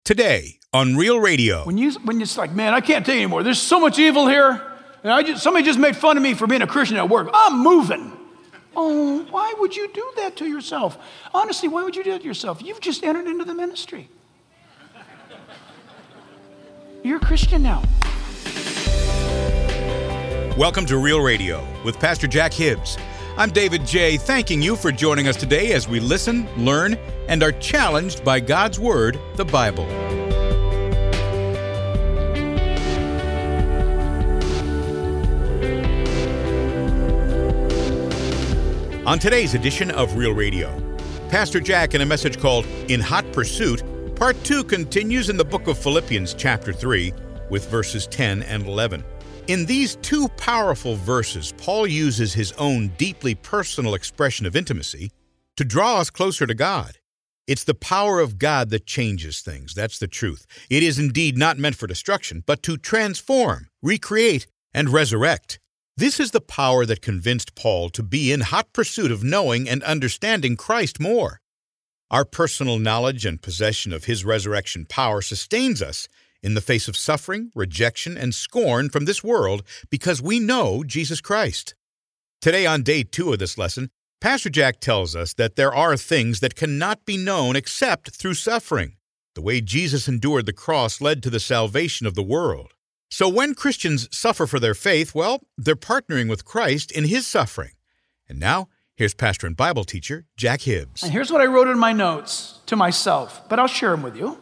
Today on Real Radio. When it's like, man, I can't take it anymore. There's so much evil here. And somebody just made fun of me for being a Christian at work. I'm moving. Oh, why would you do that to yourself? Honestly, why would you do that to yourself? You've just entered into the ministry. You're a Christian now. Welcome to Real Radio with Pastor Jack Hibbs. I'm David J., thanking you for joining us today as we listen, learn, and are challenged by God's Word, the Bible. On today's edition of Real Radio, Pastor Jack in a message called In Hot Pursuit, Part 2 continues in the book of Philippians chapter 3 with verses 10 and 11. In these two powerful verses, Paul uses his own deeply personal expression of intimacy to draw us closer to God. It's the power of God that changes things. That's the truth. It is indeed not meant for destruction, but to transform, recreate, and resurrect. This is the power that convinced Paul to be in hot pursuit of knowing and understanding Christ more. Our personal knowledge and possession of His resurrection power sustains us in the face of suffering, rejection, and scorn from this world because we know Jesus Christ. Today on day 2 of this lesson, Pastor Jack tells us that there are things that cannot be known except through suffering. The way Jesus endured the cross led to the salvation of the world. So when Christians suffer for their faith, well, they're partnering with Christ in His suffering. And now, here's pastor and Bible teacher Jack Hibbs. And here's what I wrote in my notes to myself, but I'll share them with you.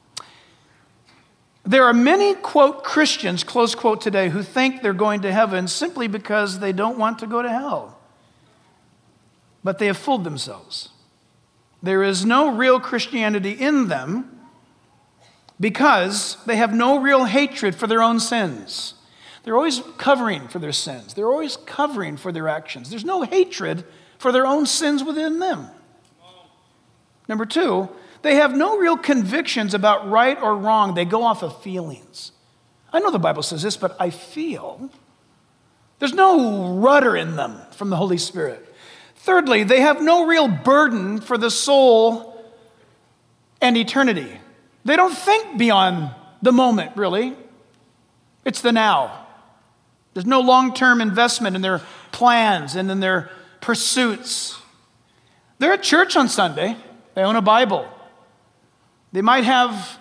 There are many, quote, Christians, close quote, today who think they're going to heaven simply because they don't want to go to hell. But they have fooled themselves. There is no real Christianity in them because they have no real hatred for their own sins. They're always covering for their sins. They're always covering for their actions. There's no hatred for their own sins within them. Number 2, they have no real convictions about right or wrong. They go off of feelings. I know the Bible says this, but I feel. There's no rudder in them from the Holy Spirit. Thirdly, they have no real burden for the soul and eternity. They don't think beyond the moment, really. It's the now. There's no long-term investment in their plans and in their pursuits. They're at church on Sunday. They own a Bible. They might have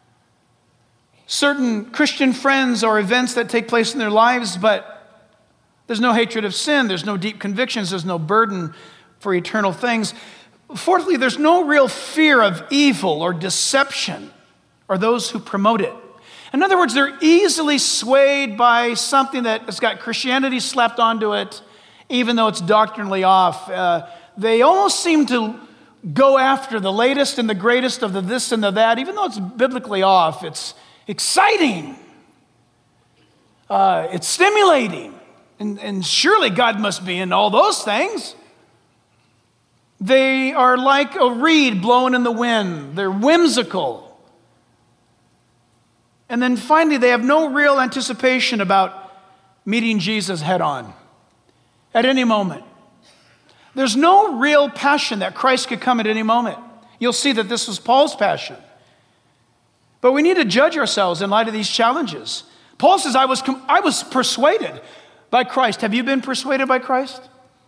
certain Christian friends or events that take place in their lives, but there's no hatred of sin. There's no deep convictions. There's no burden for eternal things. Fourthly, there's no real fear of evil or deception or those who promote it. In other words, they're easily swayed by something that has got Christianity slapped onto it, even though it's doctrinally off. They almost seem to go after the latest and the greatest of the this and the that, even though it's biblically off. It's exciting. It's stimulating. And surely God must be in all those things. They are like a reed blowing in the wind. They're whimsical. And then finally, they have no real anticipation about meeting Jesus head on at any moment. There's no real passion that Christ could come at any moment. You'll see that this was Paul's passion. But we need to judge ourselves in light of these challenges. Paul says, I was persuaded by Christ. Have you been persuaded by Christ?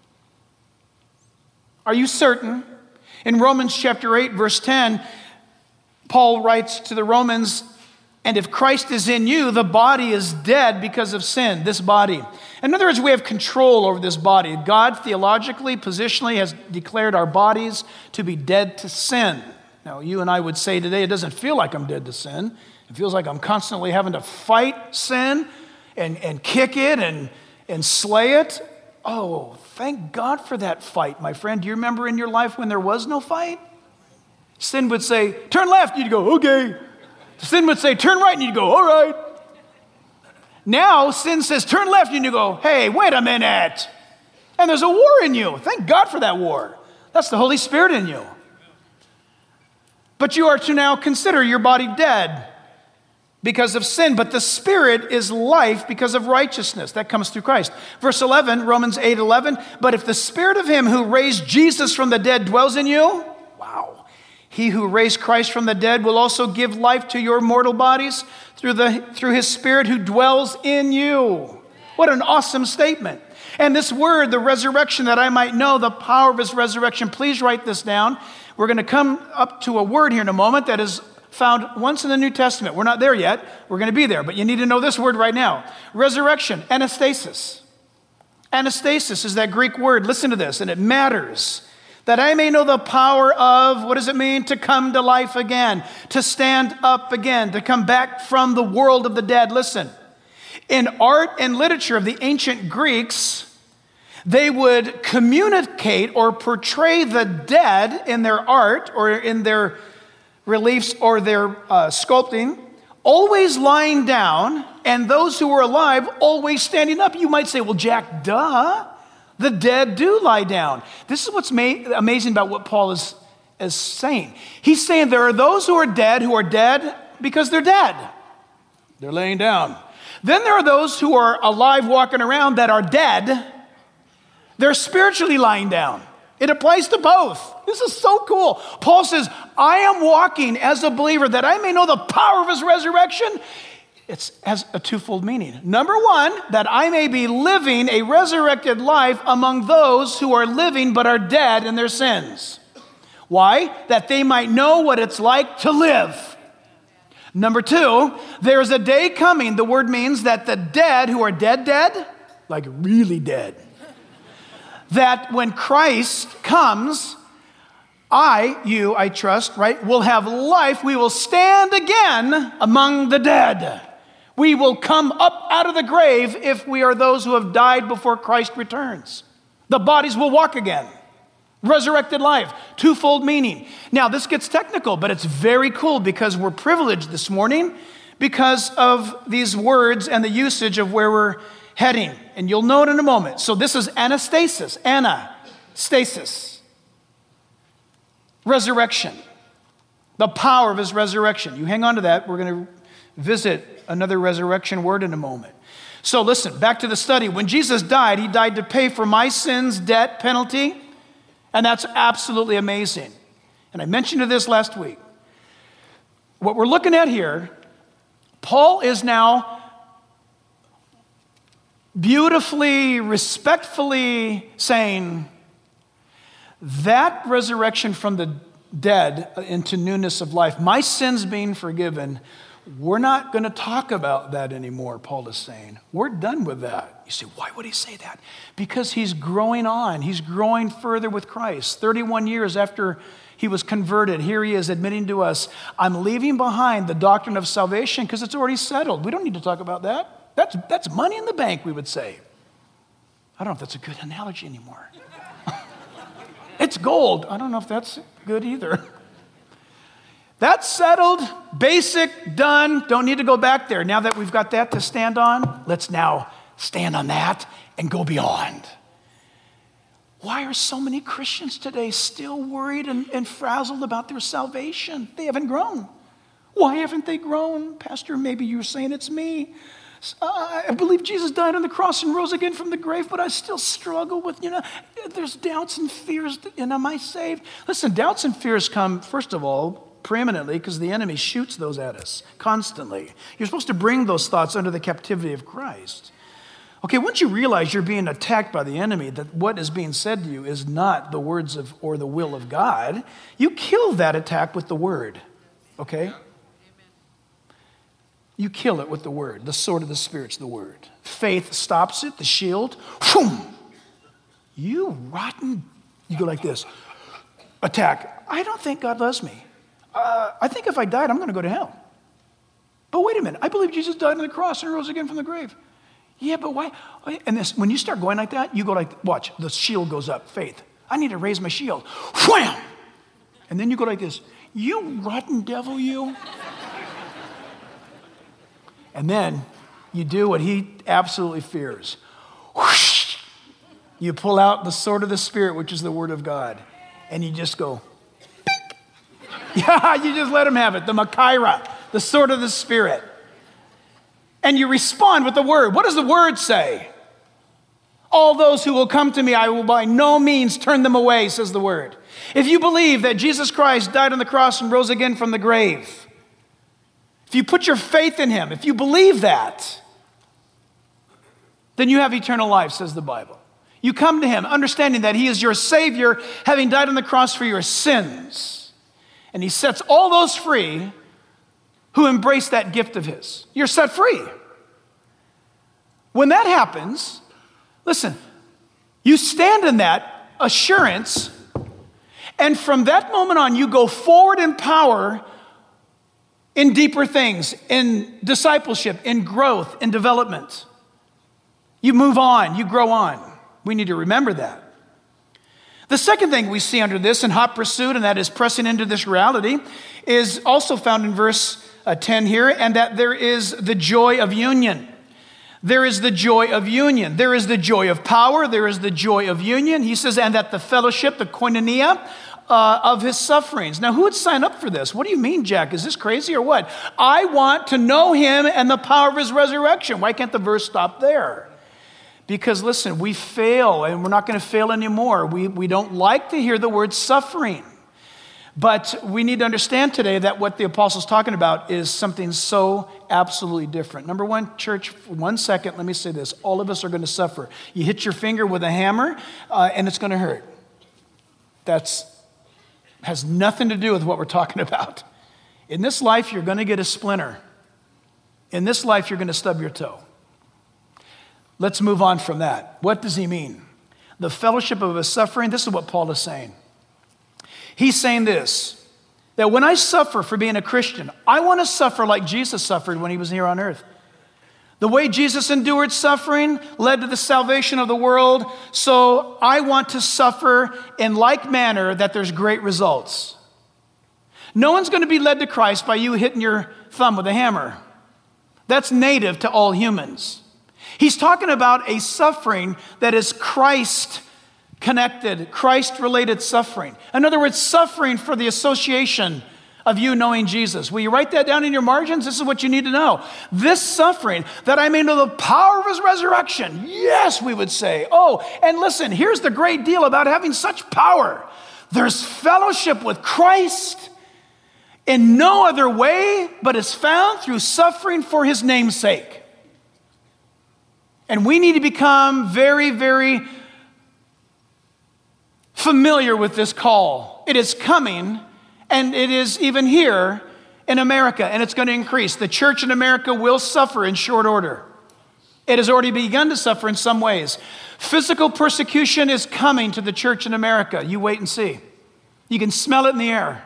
Are you certain? In Romans chapter 8, verse 10, Paul writes to the Romans, and if Christ is in you, the body is dead because of sin, this body. In other words, we have control over this body. God theologically, positionally has declared our bodies to be dead to sin. Now, you and I would say today, it doesn't feel like I'm dead to sin. It feels like I'm constantly having to fight sin and kick it and slay it. Oh, thank God for that fight, my friend. Do you remember in your life when there was no fight? Sin would say, turn left, you'd go, okay. Sin would say, turn right, and you'd go, all right. Now, sin says, turn left, and you go, hey, wait a minute. And there's a war in you. Thank God for that war. That's the Holy Spirit in you. But you are to now consider your body dead because of sin, but the Spirit is life because of righteousness. That comes through Christ. Verse 11, Romans 8:11, but if the Spirit of Him who raised Jesus from the dead dwells in you, wow, He who raised Christ from the dead will also give life to your mortal bodies through his Spirit who dwells in you. What an awesome statement. And this word, the resurrection, that I might know the power of his resurrection. Please write this down. We're going to come up to a word here in a moment that is found once in the New Testament. We're not there yet. We're going to be there, but you need to know this word right now. Resurrection, anastasis. Anastasis is that Greek word. Listen to this, and it matters. That I may know the power of, what does it mean? To come to life again, to stand up again, to come back from the world of the dead. Listen, in art and literature of the ancient Greeks, they would communicate or portray the dead in their art or in their reliefs or their sculpting, always lying down, and those who were alive always standing up. You might say, well, Jack, duh. The dead do lie down. This is what's amazing about what Paul is saying. He's saying there are those who are dead because they're dead. They're laying down. Then there are those who are alive walking around that are dead. They're spiritually lying down. It applies to both. This is so cool. Paul says, I am walking as a believer that I may know the power of his resurrection. It has a twofold meaning. Number one, that I may be living a resurrected life among those who are living but are dead in their sins. Why? That they might know what it's like to live. Number two, there's a day coming. The word means that the dead who are dead, like really dead, that when Christ comes, I trust, right, will have life. We will stand again among the dead. We will come up out of the grave if we are those who have died before Christ returns. The bodies will walk again. Resurrected life, twofold meaning. Now, this gets technical, but it's very cool because we're privileged this morning because of these words and the usage of where we're heading. And you'll know it in a moment. So this is anastasis, anastasis. Resurrection. The power of his resurrection. You hang on to that. We're going to visit another resurrection word in a moment. So listen, back to the study. When Jesus died, he died to pay for my sins, debt, penalty, and that's absolutely amazing. And I mentioned this last week. What we're looking at here, Paul is now beautifully, respectfully saying that resurrection from the dead into newness of life, my sins being forgiven, we're not going to talk about that anymore, Paul is saying. We're done with that. You say, why would he say that? Because he's growing on. He's growing further with Christ. 31 years after he was converted, here he is admitting to us, I'm leaving behind the doctrine of salvation because it's already settled. We don't need to talk about that. That's money in the bank, we would say. I don't know if that's a good analogy anymore. It's gold. I don't know if that's good either. That's settled, basic, done. Don't need to go back there. Now that we've got that to stand on, let's now stand on that and go beyond. Why are so many Christians today still worried and frazzled about their salvation? They haven't grown. Why haven't they grown? Pastor, maybe you're saying it's me. I believe Jesus died on the cross and rose again from the grave, but I still struggle with, there's doubts and fears. Am I saved? Listen, doubts and fears come, first of all, preeminently because the enemy shoots those at us constantly. You're supposed to bring those thoughts under the captivity of Christ. Okay, once you realize you're being attacked by the enemy, that what is being said to you is not the words of or the will of God, you kill that attack with the word. Okay? You kill it with the word. The sword of the Spirit's the word. Faith stops it, the shield. Whoom! You rotten, you go like this. Attack. I don't think God loves me. I think if I died, I'm going to go to hell. But wait a minute. I believe Jesus died on the cross and rose again from the grave. Yeah, but why? And this, when you start going like that, you go like, watch, the shield goes up, faith. I need to raise my shield. Wham! And then you go like this. You rotten devil, you. And then you do what he absolutely fears. Whoosh! You pull out the sword of the Spirit, which is the word of God. And you just go, yeah, you just let him have it. The Machaira, the sword of the Spirit. And you respond with the word. What does the word say? All those who will come to me, I will by no means turn them away, says the word. If you believe that Jesus Christ died on the cross and rose again from the grave, if you put your faith in him, if you believe that, then you have eternal life, says the Bible. You come to him understanding that he is your Savior, having died on the cross for your sins. And he sets all those free who embrace that gift of his. You're set free. When that happens, listen, you stand in that assurance, and from that moment on, you go forward in power in deeper things, in discipleship, in growth, in development. You move on, you grow on. We need to remember that. The second thing we see under this in hot pursuit, and that is pressing into this reality, is also found in verse 10 here, and that there is the joy of union. There is the joy of union. There is the joy of power. There is the joy of union. He says, and that the fellowship, the koinonia, of his sufferings. Now, who would sign up for this? What do you mean, Jack? Is this crazy or what? I want to know him and the power of his resurrection. Why can't the verse stop there? Because listen, we fail, and we're not going to fail anymore. We don't like to hear the word suffering. But we need to understand today that what the apostle's talking about is something so absolutely different. Number one, church, for 1 second, let me say this. All of us are going to suffer. You hit your finger with a hammer, and it's going to hurt. That has nothing to do with what we're talking about. In this life, you're going to get a splinter. In this life, you're going to stub your toe. Let's move on from that. What does he mean? The fellowship of his suffering, this is what Paul is saying. He's saying this, that when I suffer for being a Christian, I want to suffer like Jesus suffered when he was here on earth. The way Jesus endured suffering led to the salvation of the world, so I want to suffer in like manner that there's great results. No one's going to be led to Christ by you hitting your thumb with a hammer. That's native to all humans. He's talking about a suffering that is Christ-connected, Christ-related suffering. In other words, suffering for the association of you knowing Jesus. Will you write that down in your margins? This is what you need to know. This suffering, that I may know the power of his resurrection. Yes, we would say. Oh, and listen, here's the great deal about having such power. There's fellowship with Christ in no other way but is found through suffering for his name's sake. And we need to become very, very familiar with this call. It is coming, and it is even here in America, and it's going to increase. The church in America will suffer in short order. It has already begun to suffer in some ways. Physical persecution is coming to the church in America. You wait and see. You can smell it in the air.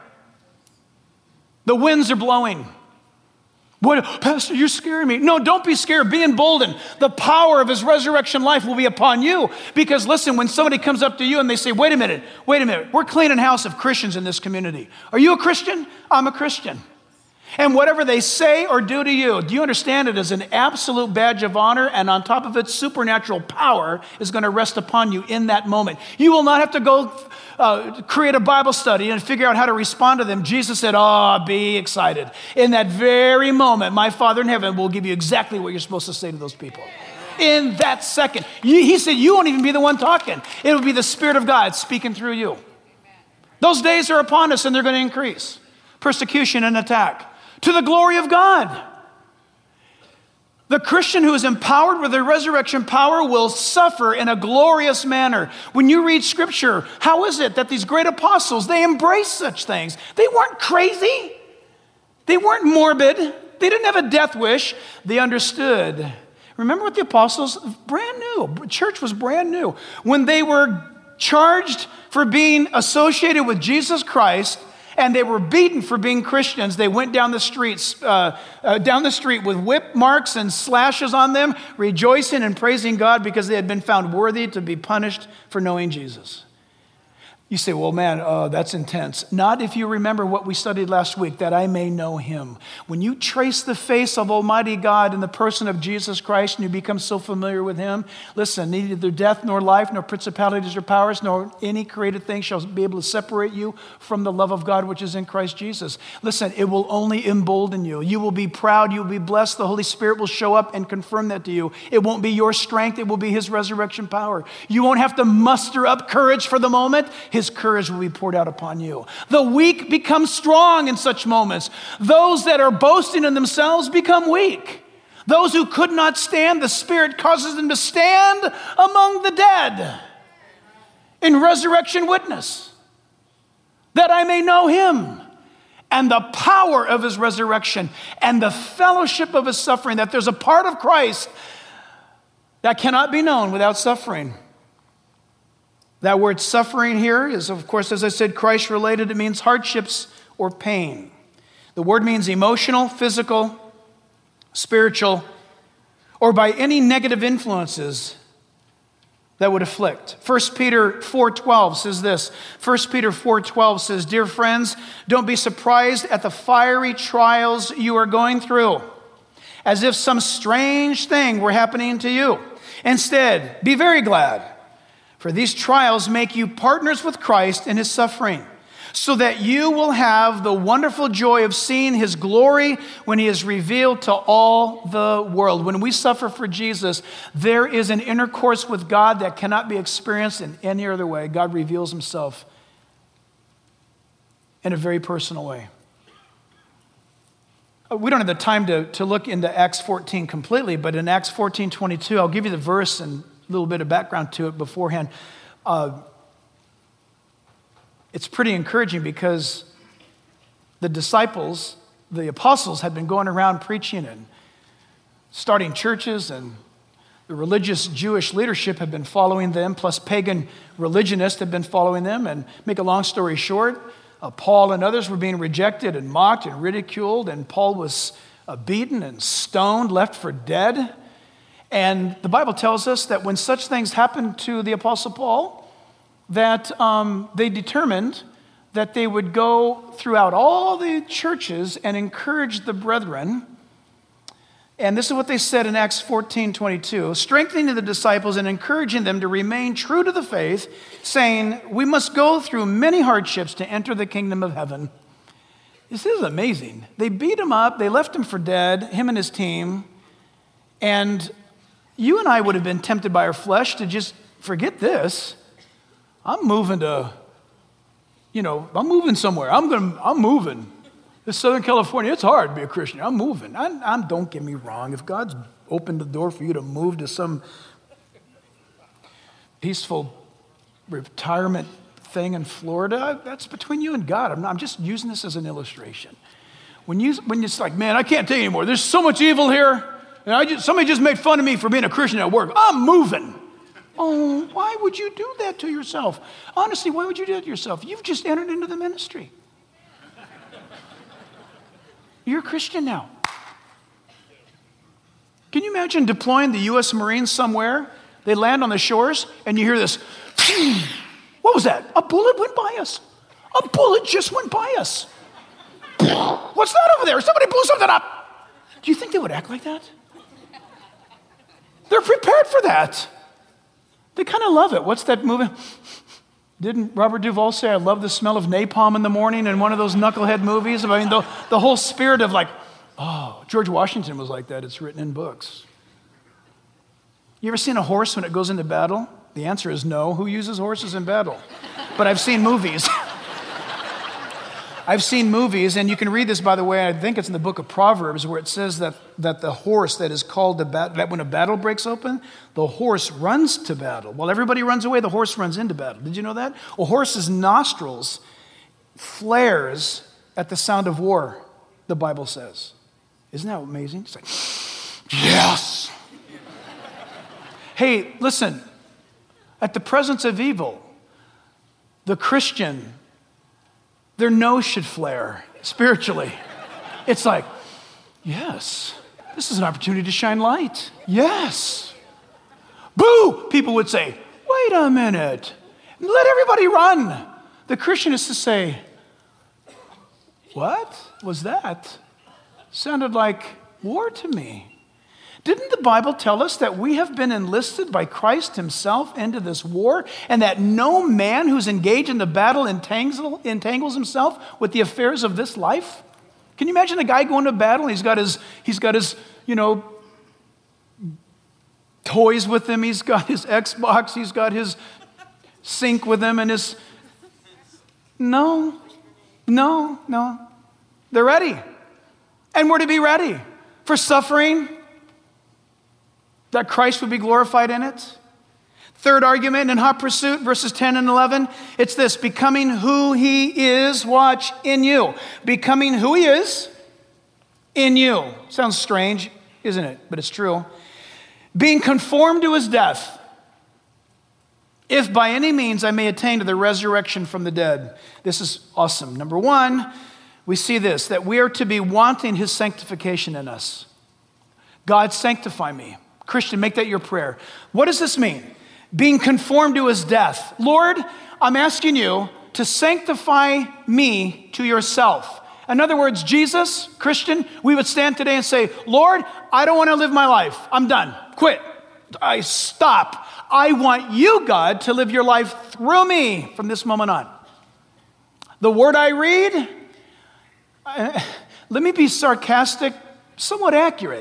The winds are blowing. What, Pastor, you're scaring me. No, don't be scared. Be emboldened. The power of his resurrection life will be upon you. Because listen, when somebody comes up to you and they say, wait a minute, we're cleaning house of Christians in this community. Are you a Christian? I'm a Christian. And whatever they say or do to you, do you understand it as an absolute badge of honor? And on top of it, supernatural power is going to rest upon you in that moment. You will not have to go create a Bible study and figure out how to respond to them. Jesus said, be excited. In that very moment, my Father in heaven will give you exactly what you're supposed to say to those people. In that second. He said, you won't even be the one talking. It will be the Spirit of God speaking through you. Those days are upon us, and they're going to increase. Persecution and attack. To the glory of God. The Christian who is empowered with the resurrection power will suffer in a glorious manner. When you read Scripture, how is it that these great apostles, they embraced such things? They weren't crazy. They weren't morbid. They didn't have a death wish. They understood. Remember what the apostles, brand new. Church was brand new. When they were charged for being associated with Jesus Christ, and they were beaten for being Christians. They went down the street with whip marks and slashes on them, rejoicing and praising God because they had been found worthy to be punished for knowing Jesus. You say, well, man, that's intense. Not if you remember what we studied last week, that I may know him. When you trace the face of Almighty God in the person of Jesus Christ and you become so familiar with him, listen, neither death nor life, nor principalities or powers, nor any created thing shall be able to separate you from the love of God which is in Christ Jesus. Listen, it will only embolden you. You will be proud. You will be blessed. The Holy Spirit will show up and confirm that to you. It won't be your strength. It will be his resurrection power. You won't have to muster up courage for the moment. his courage will be poured out upon you. The weak become strong in such moments. Those that are boasting in themselves become weak. Those who could not stand, the Spirit causes them to stand among the dead in resurrection witness, that I may know him and the power of his resurrection and the fellowship of his suffering, that there's a part of Christ that cannot be known without suffering. That word suffering here is, of course, as I said, Christ-related. It means hardships or pain. The word means emotional, physical, spiritual, or by any negative influences that would afflict. 1 Peter 4:12 says this. 1 Peter 4:12 says, "Dear friends, don't be surprised at the fiery trials you are going through, as if some strange thing were happening to you. Instead, be very glad, for these trials make you partners with Christ in his suffering, so that you will have the wonderful joy of seeing his glory when he is revealed to all the world." When we suffer for Jesus, there is an intercourse with God that cannot be experienced in any other way. God reveals himself in a very personal way. We don't have the time to look into Acts 14 completely, but in Acts 14:22, I'll give you the verse and a little bit of background to it beforehand. It's pretty encouraging because the disciples, the apostles, had been going around preaching and starting churches, and the religious Jewish leadership had been following them, plus pagan religionists had been following them. And make a long story short, Paul and others were being rejected and mocked and ridiculed, and Paul was beaten and stoned, left for dead. And the Bible tells us that when such things happened to the Apostle Paul, that they determined that they would go throughout all the churches and encourage the brethren. And this is what they said in Acts 14:22, strengthening the disciples and encouraging them to remain true to the faith, saying, "We must go through many hardships to enter the kingdom of heaven." This is amazing. They beat him up. They left him for dead, him and his team. And you and I would have been tempted by our flesh to just forget this. I'm moving I'm moving somewhere. I'm moving. This Southern California, it's hard to be a Christian. I'm moving. Don't get me wrong. If God's opened the door for you to move to some peaceful retirement thing in Florida, that's between you and God. I'm just using this as an illustration. When it's like, man, I can't take it anymore. There's so much evil here. And somebody just made fun of me for being a Christian at work. I'm moving. Oh, why would you do that to yourself? Honestly, why would you do that to yourself? You've just entered into the ministry. You're a Christian now. Can you imagine deploying the U.S. Marines somewhere? They land on the shores, and you hear this. What was that? A bullet went by us. A bullet just went by us. What's that over there? Somebody blew something up. Do you think they would act like that? They're prepared for that. They kind of love it. What's that movie? Didn't Robert Duvall say, "I love the smell of napalm in the morning" in one of those knucklehead movies? I mean, the whole spirit of like, oh, George Washington was like that. It's written in books. You ever seen a horse when it goes into battle? The answer is no. Who uses horses in battle? But I've seen movies. I've seen movies, and you can read this, by the way, I think it's in the book of Proverbs, where it says that the horse that is called to battle, that when a battle breaks open, the horse runs to battle. While everybody runs away, the horse runs into battle. Did you know that? A horse's nostrils flares at the sound of war, the Bible says. Isn't that amazing? It's like, yes! Hey, listen, at the presence of evil, the Christian, their nose should flare spiritually. It's like, yes, this is an opportunity to shine light. Yes. Boo, people would say, wait a minute. Let everybody run. The Christian is to say, what was that? Sounded like war to me. Didn't the Bible tell us that we have been enlisted by Christ himself into this war, and that no man who's engaged in the battle entangles himself with the affairs of this life? Can you imagine a guy going to battle and he's got his toys with him, he's got his Xbox, he's got his sink with him, and No. They're ready. And we're to be ready for suffering, that Christ would be glorified in it. Third argument in hot pursuit, verses 10 and 11, it's this: becoming who he is, watch, in you. Becoming who he is in you. Sounds strange, isn't it? But it's true. Being conformed to his death, if by any means I may attain to the resurrection from the dead. This is awesome. Number one, we see this, that we are to be wanting his sanctification in us. God, sanctify me. Christian, make that your prayer. What does this mean? Being conformed to his death. Lord, I'm asking you to sanctify me to yourself. In other words, Jesus, Christian, we would stand today and say, Lord, I don't want to live my life. I'm done. Quit. I stop. I want you, God, to live your life through me from this moment on. The word I read, let me be sarcastic, somewhat accurate.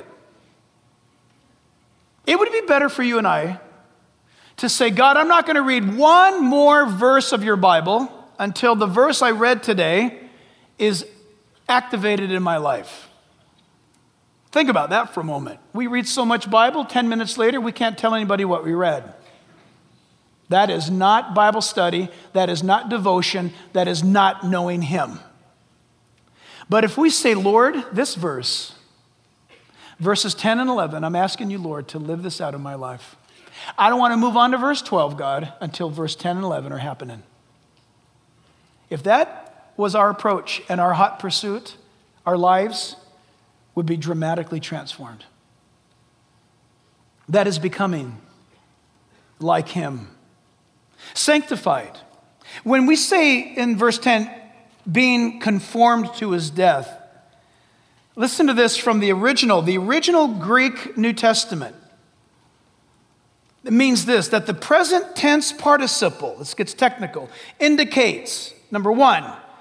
It would be better for you and I to say, God, I'm not going to read one more verse of your Bible until the verse I read today is activated in my life. Think about that for a moment. We read so much Bible, 10 minutes later, we can't tell anybody what we read. That is not Bible study. That is not devotion. That is not knowing him. But if we say, Lord, this verse, verses 10 and 11, I'm asking you, Lord, to live this out in my life. I don't want to move on to verse 12, God, until verse 10 and 11 are happening. If that was our approach and our hot pursuit, our lives would be dramatically transformed. That is becoming like him. Sanctified. When we say in verse 10, being conformed to his death, listen to this from the original Greek New Testament. It means this, that the present tense participle, this gets technical, indicates, number one,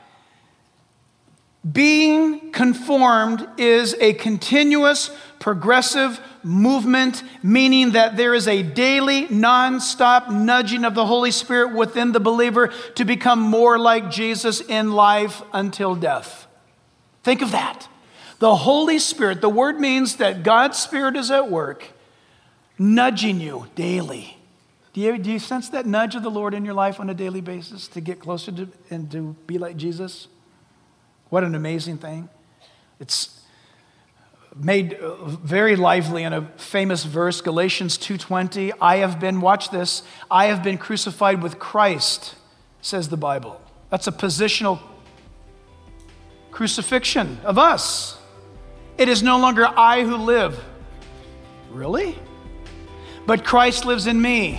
being conformed is a continuous, progressive movement, meaning that there is a daily, non-stop nudging of the Holy Spirit within the believer to become more like Jesus in life until death. Think of that. The Holy Spirit, the word means that God's Spirit is at work, nudging you daily. Do you sense that nudge of the Lord in your life on a daily basis to get closer to and to be like Jesus? What an amazing thing. It's made very lively in a famous verse, Galatians 2:20. I have been crucified with Christ, says the Bible. That's a positional crucifixion of us. It is no longer I who live. Really? But Christ lives in me.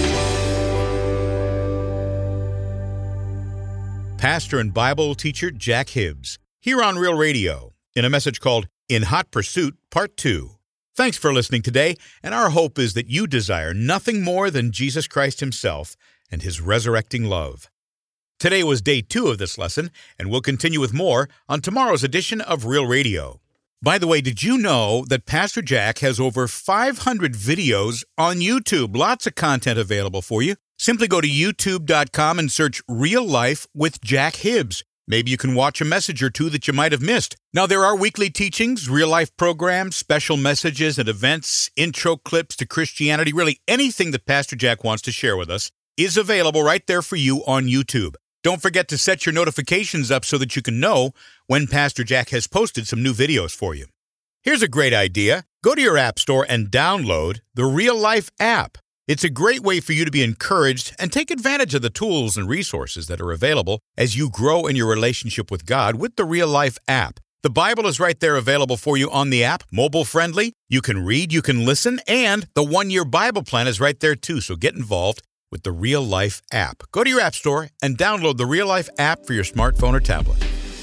Pastor and Bible teacher Jack Hibbs, here on Real Radio, in a message called In Hot Pursuit, Part 2. Thanks for listening today, and our hope is that you desire nothing more than Jesus Christ himself and his resurrecting love. Today was day 2 of this lesson, and we'll continue with more on tomorrow's edition of Real Radio. By the way, did you know that Pastor Jack has over 500 videos on YouTube? Lots of content available for you. Simply go to youtube.com and search Real Life with Jack Hibbs. Maybe you can watch a message or two that you might have missed. Now, there are weekly teachings, real-life programs, special messages and events, intro clips to Christianity. Really, anything that Pastor Jack wants to share with us is available right there for you on YouTube. Don't forget to set your notifications up so that you can know when Pastor Jack has posted some new videos for you. Here's a great idea. Go to your app store and download the Real Life app. It's a great way for you to be encouraged and take advantage of the tools and resources that are available as you grow in your relationship with God with the Real Life app. The Bible is right there available for you on the app, mobile friendly. You can read, you can listen, and the 1-year Bible plan is right there too, so get involved with the Real Life app. Go to your app store and download the Real Life app for your smartphone or tablet.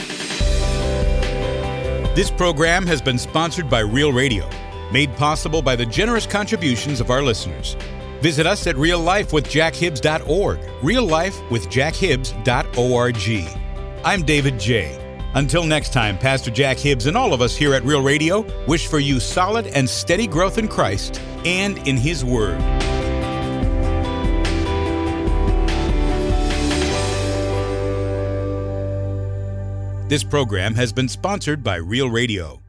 This program has been sponsored by Real Radio, made possible by the generous contributions of our listeners. Visit us at reallifewithjackhibbs.org, reallifewithjackhibbs.org. I'm David J. Until next time, Pastor Jack Hibbs and all of us here at Real Radio wish for you solid and steady growth in Christ and in His Word. This program has been sponsored by Real Radio.